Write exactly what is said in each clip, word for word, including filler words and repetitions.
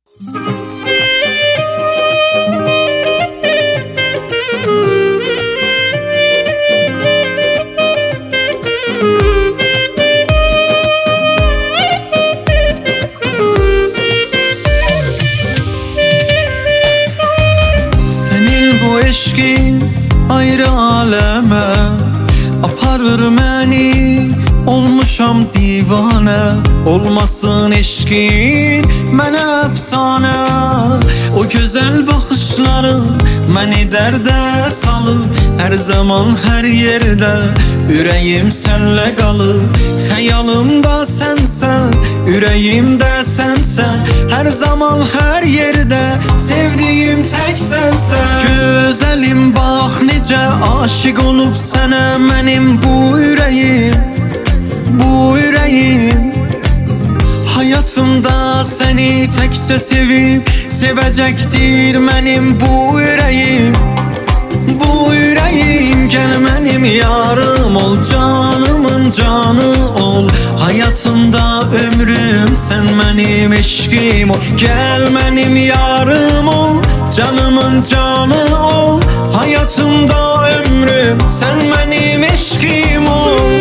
Senin bu eşkin ayrı aleme aparır məni, olmuşam divane. Olmasın eşkin mənə əfsanə. O gözəl baxışları məni dərdə salır. Hər zaman hər yerdə ürəyim sənlə qalır. Xəyalımda sənsən, ürəyimdə sənsən. Hər zaman hər yerdə sevdiyim tək sənsən. Gözəlim bax necə aşiq olub sənə mənim bu ürəyim, bu ürəyim. Hayatımda seni təkcə sevib sevəcəkdir mənim bu ürəyim, bu ürəyim. Gəl mənim yarım ol, canımın canı ol. Hayatımda ömrüm sən mənim eşqim ol. Gəl mənim yarım ol, canımın canı ol. Hayatımda ömrüm sən mənim eşqim ol.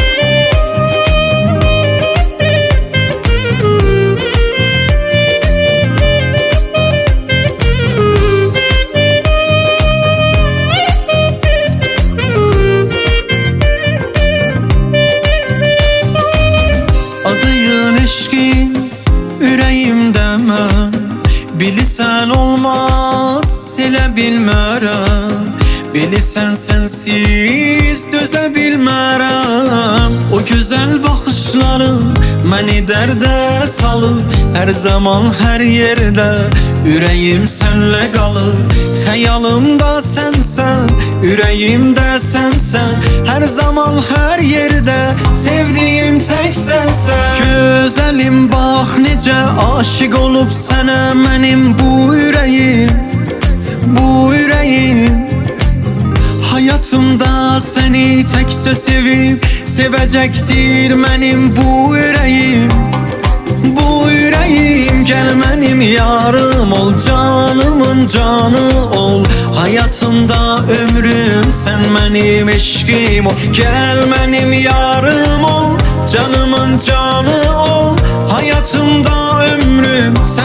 Eşqim ürəyimdə mən, bilirsən olmaz elə bilmərəm. Bilirsən sənsiz dözə bilmərəm. O gözəl baxışları məni dərdə salır. Hər zaman hər yerdə ürəyim sənlə qalır. Xəyalımda sənsən, ürəyimdə sənsən. Hər zaman hər yerdə sevdiyim tək sənsən. Gözəlim bax necə aşiq olub sənə mənim bu ürəyim, bu ürəyim. Hayatımda seni təkcə sevib sevəcəkdir mənim bu ürəyim, bu ürəyim. Gəl mənim yarım ol, canımın canı ol. Hayatımda ömrüm sən mənim eşqim ol. Gəl mənim yarım ol, canımın canı ol. Hayatımda ömrüm sən